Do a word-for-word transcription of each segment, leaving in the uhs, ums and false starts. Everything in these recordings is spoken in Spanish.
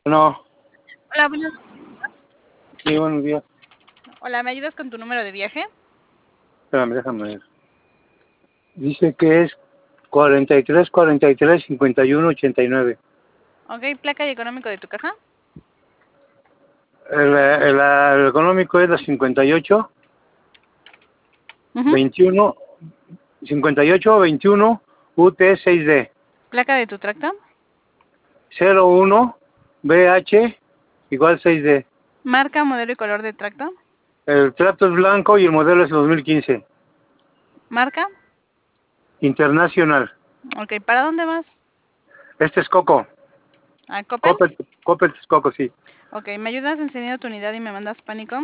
No, Hola, buenos sí, buenos días. Hola, ¿me ayudas con tu número de viaje? Espérame, déjame ver. Dice que es cuarenta y tres, cuarenta y tres, cincuenta y uno, ochenta y nueve. Ok, placa y económico de tu caja. El, el, el económico es la cincuenta y ocho, Ujú. veintiuno, cincuenta y ocho, veintiuno, U T seis D, Placa de tu tracto. cero uno, B H, igual seis D. Marca, modelo y color de tracto. El trato es blanco y el modelo es dos mil quince. Marca. Internacional. Ok, ¿para dónde vas? Este es Coco. ¿A Coppel? Coppel, Coppel es Coco, sí. Ok, ¿me ayudas enseñando tu unidad y me mandas pánico?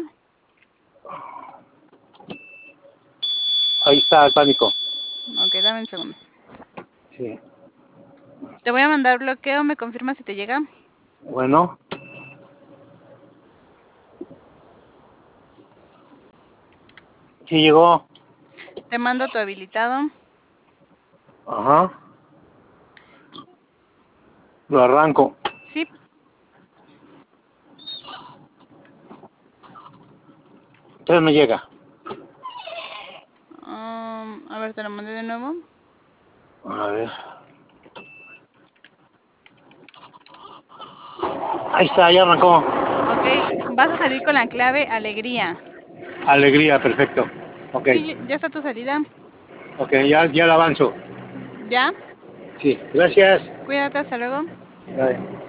Ahí está el pánico. Ok, dame un segundo. Sí. Te voy a mandar bloqueo, ¿me confirmas si te llega? Bueno. Sí llegó. Te mando tu habilitado. Ajá. Lo arranco. Sí. Entonces me llega. Um, a ver, te lo mandé de nuevo. A ver. Ahí está, ya arrancó. Ok, vas a salir con la clave alegría. Alegría, perfecto. Ok. Sí, ya está tu salida. Ok, ya, ya la avanzo. ¿Ya? Sí, gracias. Cuídate, hasta luego. Bye.